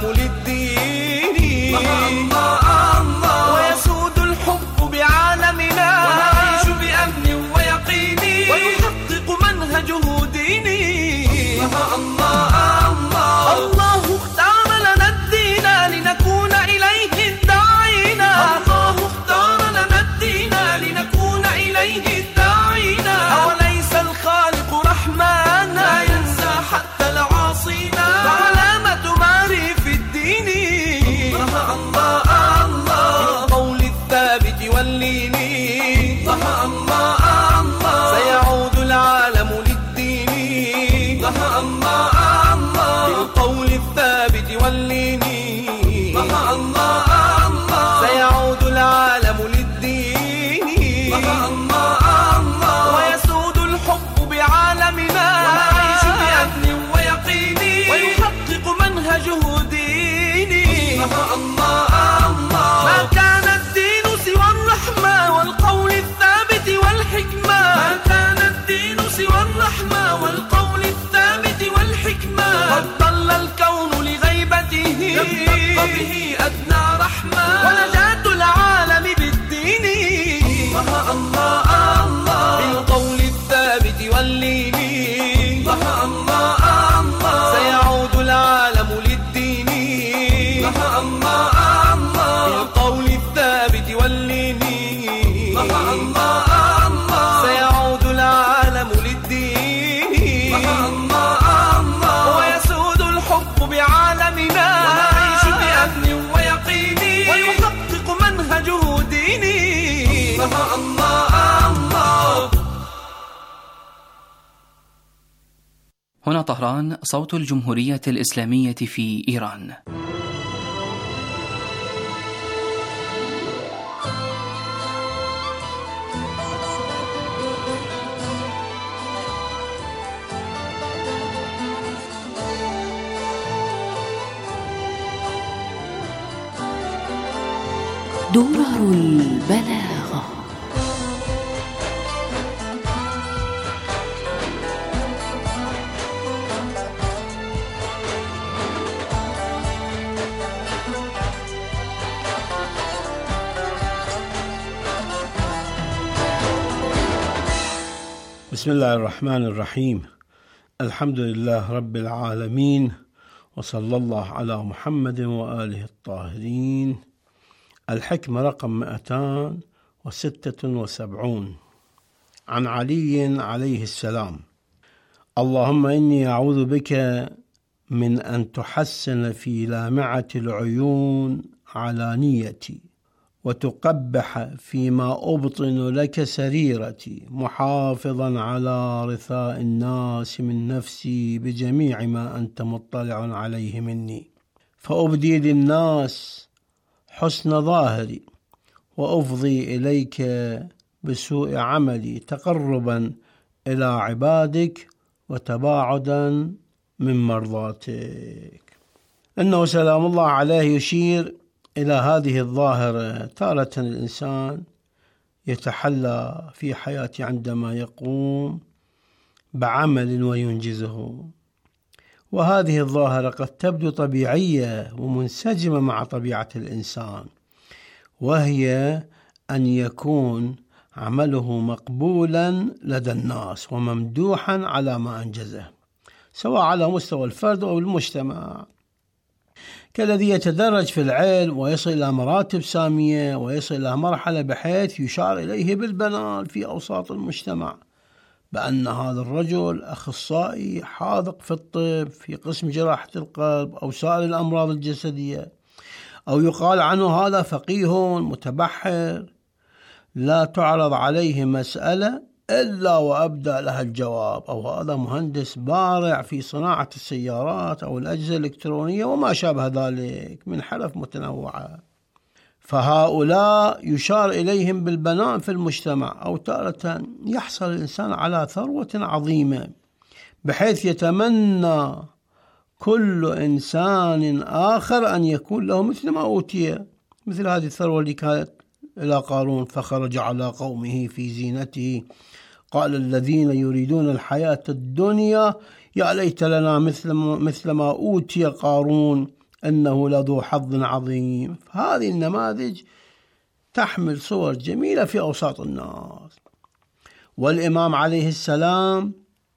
للدين الله الله ويسود الحب بعالمنا ونعيش بأمن ويقين ويحقق منهجه ديني الله الله الله الله اختار لنا الدين لنكون إليه الداعين الله اختار لنا الدين لنكون إليه الداعين أوليس الخالق رحمن لا ينسى حتى العاصينا فعلامة معرف الدين الله الله الله بالقول الثابت واللين الله الله الله سيعود العالم للدين الله الله الله بالقول الثابت واللين الله الله الله سيعود العالم للدين الله الله الله ويسود الحب بعالمنا ونعيش بأمن ويقين ويحقق منهجه ديني الله الله الله ما كان الدين سوى الرحمة والقول الثابت والحكمة ما كان الدين سوى الرحمة والقول الثابت والحكمة قد ضل الكون لغيبته يبقى به أدنى رحمة هنا طهران، صوت الجمهورية الإسلامية في إيران. درر البلاغة. بسم الله الرحمن الرحيم. الحمد لله رب العالمين، وصلى الله على محمد وآله الطاهرين. الحكمة رقم مئتان وستة وسبعون، عن علي عليه السلام: اللهم إني أعوذ بك من أن تحسن في لامعة العيون علانيتي، وتقبح فيما أبطن لك سريرتي، محافظا على رثاء الناس من نفسي بجميع ما أنت مطلع عليه مني، فأبدي للناس حسن ظاهري، وأفضي إليك بسوء عملي، تقربا إلى عبادك وتباعدا من مرضاتك. إنه سلام الله عليه يشير إلى هذه الظاهرة. تارة الإنسان يتحلى في حياته عندما يقوم بعمل وينجزه، وهذه الظاهرة قد تبدو طبيعية ومنسجمة مع طبيعة الإنسان، وهي أن يكون عمله مقبولا لدى الناس وممدوحا على ما أنجزه، سواء على مستوى الفرد أو المجتمع، كالذي يتدرج في العلم ويصل إلى مراتب سامية ويصل إلى مرحلة بحيث يشار إليه بالبنان في أوساط المجتمع بأن هذا الرجل أخصائي حاذق في الطب في قسم جراحة القلب أو سائر الأمراض الجسدية، أو يقال عنه هذا فقيه متبحر لا تعرض عليه مسألة إلا وأبدأ لها الجواب، أو هذا مهندس بارع في صناعة السيارات أو الأجهزة الإلكترونية وما شابه ذلك من حرف متنوعة. فهؤلاء يشار إليهم بالبنان في المجتمع، أو تارة يحصل الإنسان على ثروة عظيمة بحيث يتمنى كل إنسان آخر أن يكون له مثل ما أوتي، مثل هذه الثروة اللي كانت إلى قارون: فخرج على قومه في زينته قال الذين يريدون الحياة الدنيا يا ليت لنا مثل مثل ما أوتي قارون إنه لذو حظ عظيم. هذه النماذج تحمل صور جميلة في أوساط الناس. والإمام عليه السلام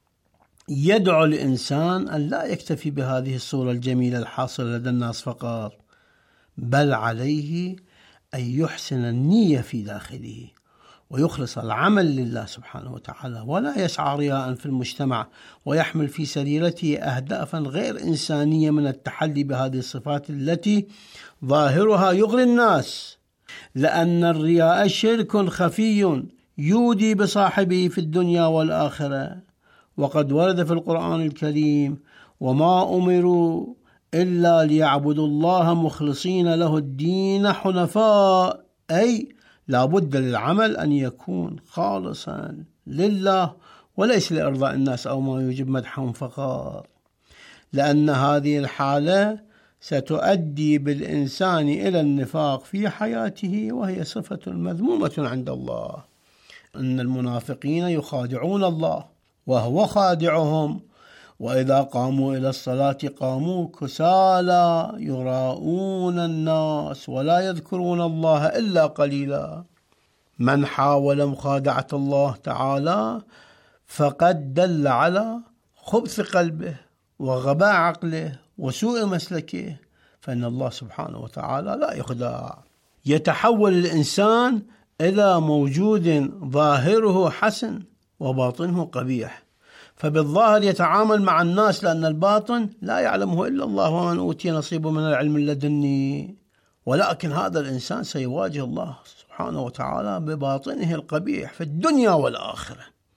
يدعو الإنسان أن لا يكتفي بهذه الصورة الجميلة الحاصلة لدى الناس فقط، بل عليه أن يحسن النية في داخله ويخلص العمل لله سبحانه وتعالى، ولا يسعى رياء في المجتمع ويحمل في سريرته أهدافا غير إنسانية من التحلي بهذه الصفات التي ظاهرها يغري الناس، لأن الرياء شرك خفي يودي بصاحبه في الدنيا والآخرة. وقد ورد في القرآن الكريم: وما أمروا إلا ليعبدوا الله مخلصين له الدين حنفاء، أي لا بد للعمل أن يكون خالصا لله وليس لإرضاء الناس أو ما يوجب مدحهم فقط، لأن هذه الحالة ستؤدي بالإنسان إلى النفاق في حياته، وهي صفة مذمومة عند الله. إن المنافقين يخادعون الله وهو خادعهم، وإذا قاموا إلى الصلاة قاموا كسالى يراءون الناس ولا يذكرون الله إلا قليلا. من حاول مخادعة الله تعالى فقد دل على خبث قلبه وغباء عقله وسوء مسلكه، فإن الله سبحانه وتعالى لا يخدع. يتحول الإنسان إلى موجود ظاهره حسن وباطنه قبيح، فبالظاهر يتعامل مع الناس لأن الباطن لا يعلمه إلا الله ومن أوتي نصيبه من العلم اللدني، ولكن هذا الإنسان سيواجه الله سبحانه وتعالى بباطنه القبيح في الدنيا والآخرة.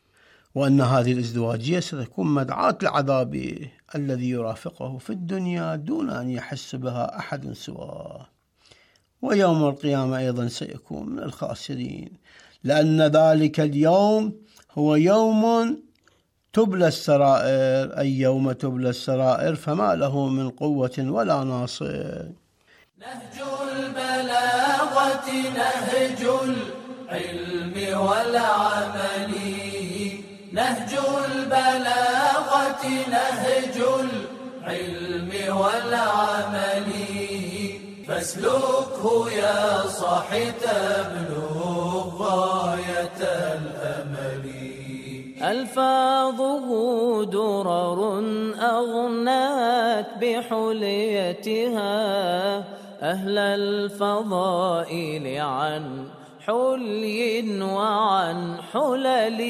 وأن هذه الازدواجية ستكون مدعاة لعذابه الذي يرافقه في الدنيا دون أن يحس بها أحد سواه، ويوم القيامة أيضا سيكون من الخاسرين، لأن ذلك اليوم هو يوم تبلى السرائر، أي يوم تبلى السرائر فما له من قوة ولا ناصر. نهج البلاغة نهج العلم والعمل، نهج البلاغة نهج العلم والعمل، فاسلكه يا صاحي تبلغ غاية الأمل. ألفاظه درر أغنات بحليتها أهل الفضائل عن حلي وعن حلل.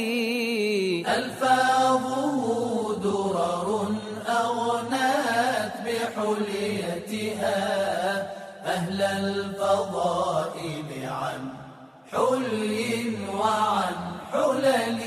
ألفاظه درر أغنات بحليتها أهل الفضائل عن حلي وعن حلل.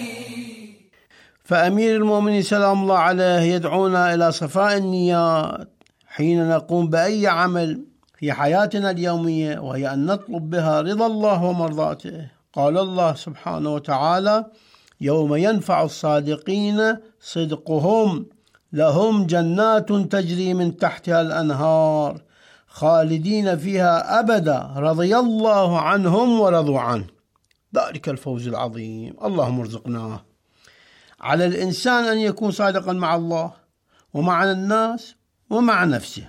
فأمير المؤمنين سلام الله عليه يدعونا إلى صفاء النيات حين نقوم بأي عمل في حياتنا اليومية، وهي أن نطلب بها رضا الله ومرضاته. قال الله سبحانه وتعالى: يوم ينفع الصادقين صدقهم لهم جنات تجري من تحتها الأنهار خالدين فيها أبدا رضي الله عنهم ورضوا عنه، ذلك الفوز العظيم. اللهم ارزقناه. على الإنسان أن يكون صادقا مع الله ومع الناس ومع نفسه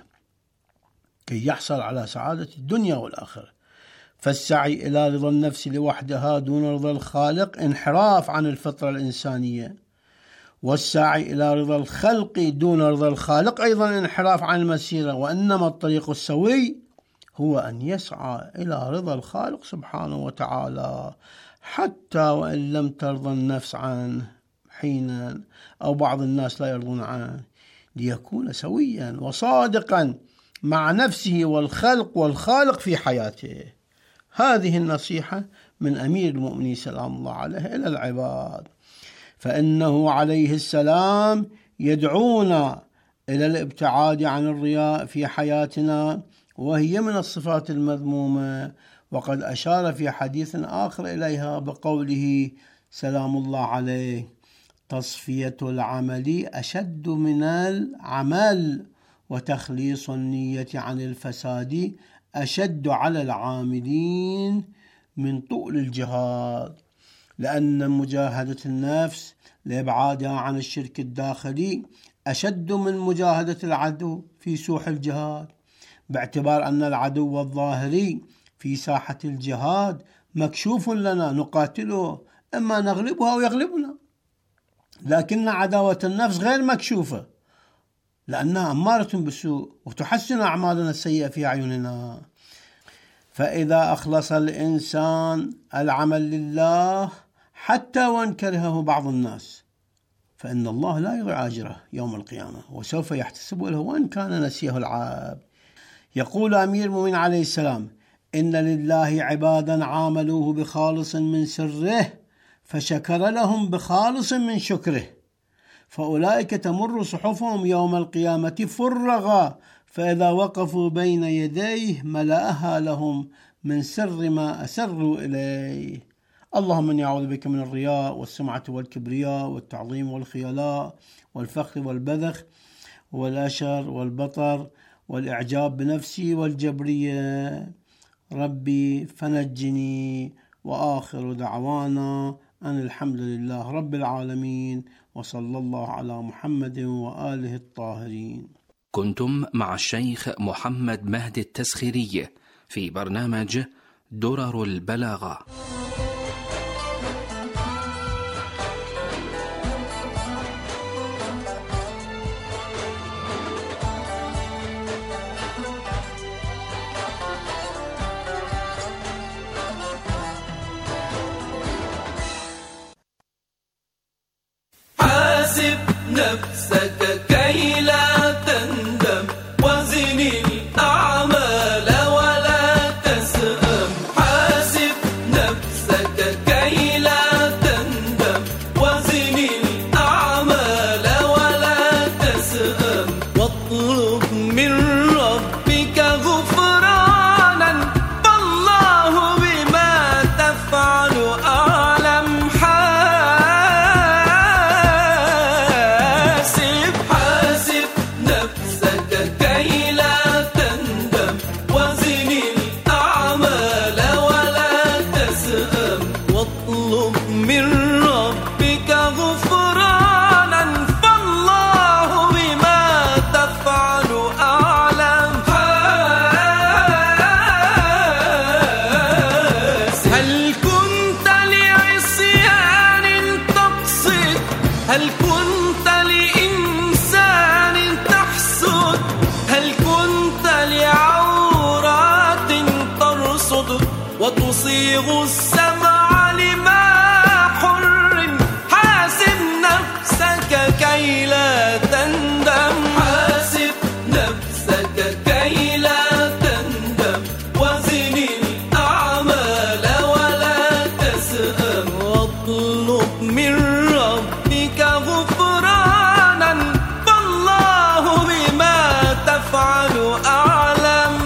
كي يحصل على سعادة الدنيا والآخرة. فالسعي إلى رضا النفس لوحدها دون رضا الخالق انحراف عن الفطرة الإنسانية، والسعي إلى رضا الخلق دون رضا الخالق أيضا انحراف عن المسيرة، وإنما الطريق السوي هو أن يسعى إلى رضا الخالق سبحانه وتعالى حتى وإن لم ترضى النفس عنه حينا، أو بعض الناس لا يرضون عنه، ليكون سويا وصادقا مع نفسه والخلق والخالق في حياته. هذه النصيحة من أمير المؤمنين سلام الله عليه إلى العباد، فإنه عليه السلام يدعونا إلى الابتعاد عن الرياء في حياتنا، وهي من الصفات المذمومة، وقد أشار في حديث آخر إليها بقوله سلام الله عليه: تصفية العمل أشد من العمل، وتخليص النية عن الفساد أشد على العاملين من طول الجهاد، لأن مجاهدة النفس لإبعادها عن الشرك الداخلي أشد من مجاهدة العدو في سوح الجهاد، باعتبار أن العدو الظاهري في ساحة الجهاد مكشوف لنا نقاتله، إما نغلبه أو يغلبنا، لكن عداوة النفس غير مكشوفة لأنها أمارة بالسوء وتحسن أعمالنا السيئة في أعيننا. فإذا أخلص الإنسان العمل لله حتى وإن كرهه بعض الناس فإن الله لا يضيع أجره يوم القيامة، وسوف يحتسب له وإن كان نسيه العابد. يقول أمير المؤمنين عليه السلام: إن لله عبادا عاملوه بخالص من سره فشكر لهم بخالص من شكره، فأولئك تمر صحفهم يوم القيامة فرغا، فإذا وقفوا بين يديه ملأها لهم من سر ما أسروا إليه. اللهم إني أعوذ بك من الرياء والسمعة والكبرياء والتعظيم والخيلاء والفخر والبذخ والأشر والبطر والإعجاب بنفسي والجبرية. ربي فنجني. وآخر دعوانا أن الحمد لله رب العالمين، وصلى الله على محمد وآله الطاهرين. كنتم مع الشيخ محمد مهدي التسخيري في برنامج درر البلاغة. حاسب نفسك كي لا تندم، وزن الأعمال ولا تسأم. حاسب نفسك كي لا تندم، وزن هل كنت لإنسان تحسد؟ هل كنت لعورات ترصد وتصيغ السمع لما حر؟ حاسب نفسك كي لا تندم، حاسب نفسك كي لا تندم، وزن الأعمال ولا تسأم، واطلب من ربك غفرانا فالله بما تفعل أعلم.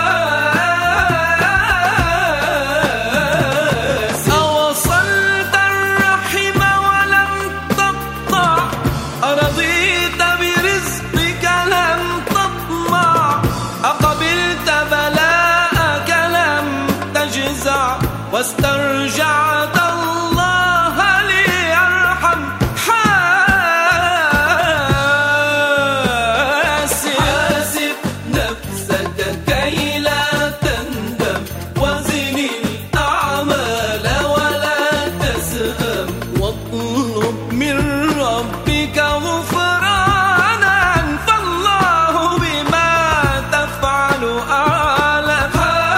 أوصلت الرحم ولم تقطع، أرضيت برزقك لم تطمع، أقبلت بلاءك لم تجزع، واسترجعت الله ليرحم. حاسب حاسب نفسك كي لا تندم، وزن الأعمال ولا تسأم، واطلب من ربك غفرانا فالله بما تفعل أعلم.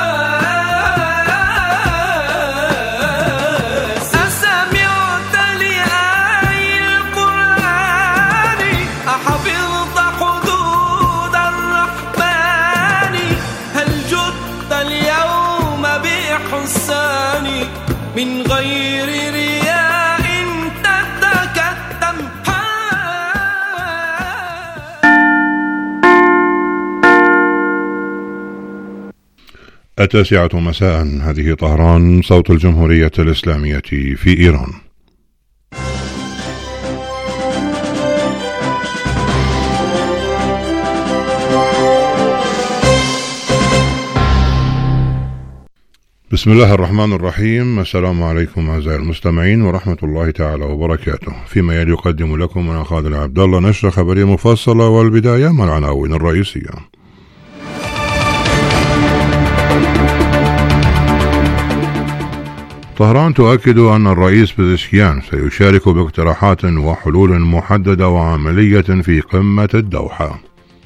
أسمعت لآي القرآن؟ أحفظت حدود الرحمن؟ هل جدت اليوم بإحسان من غير رياء تتكتم؟ التاسعة مساء، هذه طهران، صوت الجمهورية الإسلامية في إيران. بسم الله الرحمن الرحيم. السلام عليكم أعزائي المستمعين ورحمة الله تعالى وبركاته. فيما يلي يقدم لكم أنا خالد عبد الله نشرة خبرية مفصلة، والبداية مع العناوين الرئيسية. طهران تؤكد أن الرئيس بزشكيان سيشارك باقتراحات وحلول محددة وعملية في قمة الدوحة.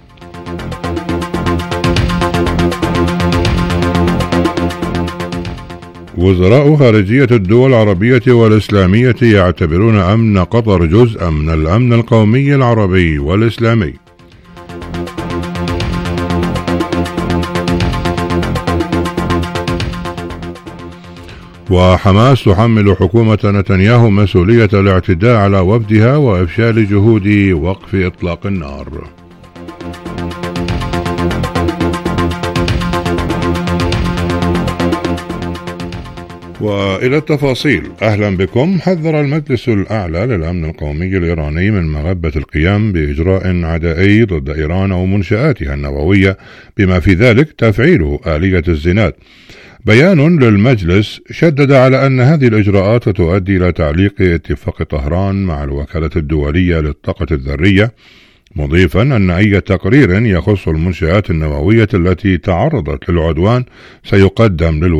وزراء خارجية الدول العربية والإسلامية يعتبرون أمن قطر جزءا من الأمن القومي العربي والإسلامي. وحماس تحمل حكومة نتنياهو مسؤولية الاعتداء على وفدها وإفشال جهود وقف إطلاق النار. وإلى التفاصيل. أهلا بكم. حذر المجلس الأعلى للأمن القومي الإيراني من مغبة القيام بإجراء عدائي ضد إيران أو منشآتها النووية، بما في ذلك تفعيل آلية الزناد. بيان للمجلس شدد على أن هذه الإجراءات تؤدي إلى تعليق اتفاق طهران مع الوكالة الدولية للطاقة الذرية، مضيفا أن أي تقرير يخص المنشآت النووية التي تعرضت للعدوان سيقدم للوكالة